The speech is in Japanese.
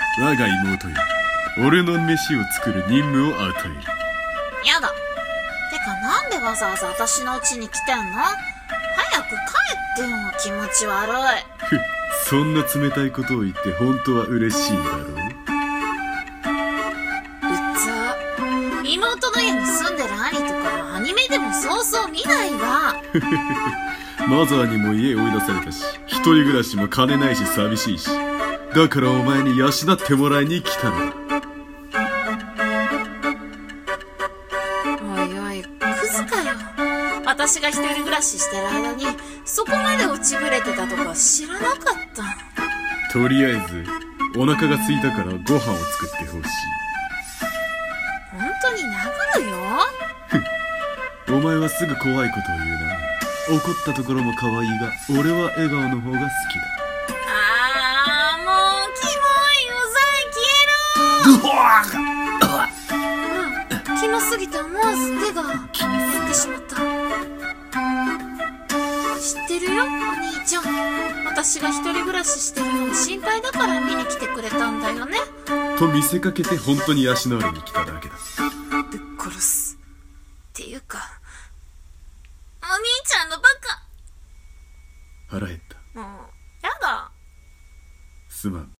我が妹よ、俺の飯を作る任務を与える。 やだ。てかなんでわざわざ私の家に来てんの？早く帰ってよ、気持ち悪い。 そんな冷たいことを言って本当は嬉しいだろう。 妹の家に住んでる兄とかアニメでもそうそう見ないわ。 マザーにも家追い出されたし、一人暮らしも金ないし寂しいし、だからお前に養ってもらいに来たのだ。 おいおい、クズかよ。私が一人暮らししてる間にそこまで落ちぶれてたとか知らなかった。 とりあえずお腹が空いたからご飯を作ってほしい。 本当に殴るよ。 お前はすぐ怖いことを言うな。怒ったところも可愛いが、俺は笑顔の方が好きだ。 もうキモい。うざい、消えろ。キモすぎて思わず手が震ってしまった。知ってるよ、お兄ちゃん。私が一人暮らししてるの心配だから見に来てくれたんだよね。 と見せかけて本当に養われに来ただけだ。 ぶっ殺す。っていうか、お兄ちゃんのバカ。 腹減った。 もう、やだ。 すまん。